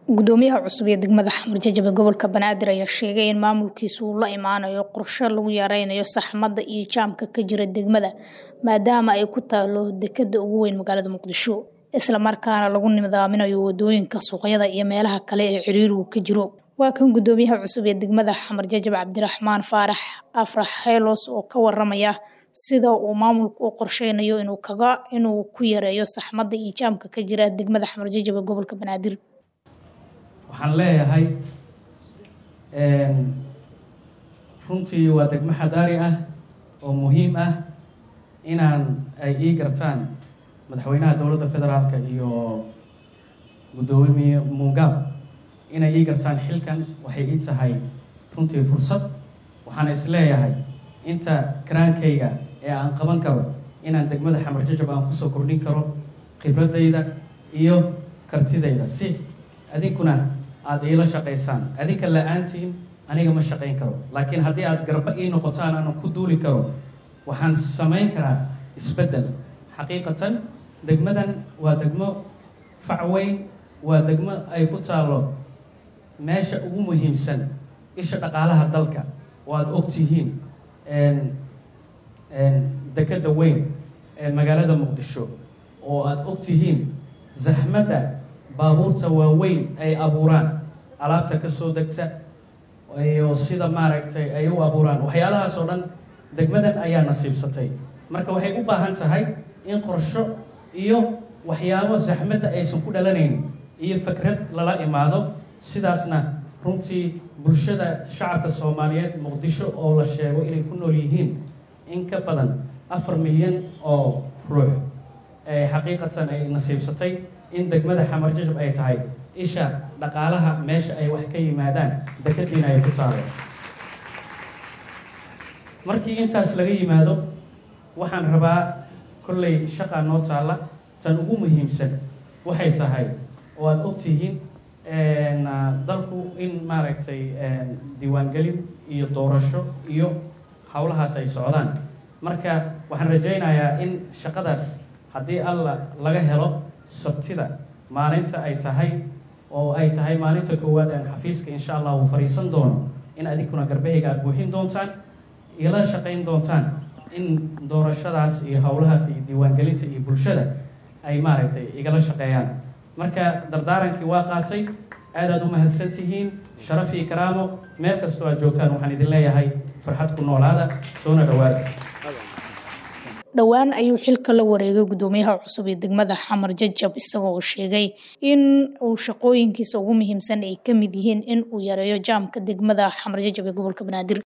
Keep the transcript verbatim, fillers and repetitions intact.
gudoomiyaha cusub ee degmada Xamar Jajab gobolka Banaadir ayaa sheegay in maamulkiisu uu la imaanayo qorshe lagu yareynayo saxmadda iyo jaamka ka jira degmada maadaama ay ku taalo dekada ugu weyn magaalada Muqdisho isla markaana lagu nidaaminayo wadooyinka suuqyada iyo meelaha kale ee ciriirigu ka jiro waa kan gudoomiyaha cusub ee degmada Xamar Jajab Cabdiraxmaan Faarax Afrax Helos oo ka waramaya sida uu maamulku u qorsheynayo inuu kaga inuu ku yareeyo saxmadda iyo jaamka ka jira degmada Xamar Jajab gobolka Banaadir waxaan leeyahay een runtii waa degmo xadaari ah oo muhiim ah inaan ay ii gartaan madaxweynaha dowladda federaalka iyo gudoomiye Mugaab inay ii gartaan xilkan waxay ii tahay runtii fursad waxaan is leeyahay inta karaankayga ee aan qaban karo inaan degmada Xamar Jajab aan ku soo kordhin karo khibradayda iyo kartidayda si adinkuna aad ila shaqeysaan adinka la'aantiin aniga ma shaqeyn karo laakiin haddii aad garba ii noqotaan aan ku duuli karo waxaan sameyn karaa isbedel xaqiiqatan degmadan waa degmo facweyn waa degmo ay ku taalo meesha ugu muhiimsan isha dhaqaalaha dalka oo aad ogtihiin een een dekada weyn ee magaalada Muqdisho oo aad ogtihiin zaxmadda baabuurta waaweyn ay abuuraan alaabta ka soo degta iyo sida maaragtay ay u abuuraan waxyaalahaas oo dhan degmadan ayaa nasiibsatay marka waxay u baahan tahay in qorsho iyo waxyaabo zaxmadda aysan ku dhalanayn iyo fikrad lala imaado sidaasna runtii bulshada shacabka Soomaaliyeed Muqdisho oo la sheego inay ku nool yihiin in ka badan afar milyan oo ruux ee xaqiiqatan ay nasiibsatay in degmada Xamar Jajab ay tahay isha dhaqaalaha meesha ay wax ka yimaadaan dekadiina ay ku taalo markii intaas laga yimaado waxaan rabaa kullay shaqa noo taala tan ugu muhiimsan waxay tahay oo aad ogtihiin een dalku in maaragtay een diiwaan gelin iyo doorasho iyo hawlahaas ay socdaan marka waxaan rajaynayaa in shaqadaas haddii alla laga helo sabtida maalinta ay tahay oo ay tahay maalinta koowaad ee xafiiska insha Allah uu fariisan doono in adinkuna garbahayga aad buuxin doontaan ila shaqeyn doontaan in doorashadaas iyo hawlahaas iyo diiwaan gelinta iyo bulshada ay maaragtay igala shaqeeyaan marka dardaarankii waa qaatay aad aad u mahadsantihiin sharaf iyo karaamo meel kastoo aad joogtaan waxaan idin leeyahay farxad ku noolaada soona dhawaada dhawaan ayuu xilka la wareegay gudoomiyaha cusub ee degmada Xamar Jajab isagoo sheegay in uu shaqooyinkiisa ugu muhiimsan ay ka mid yihiin in uu yareeyo jaamka degmada Xamar Jajab ee gobolka Banaadir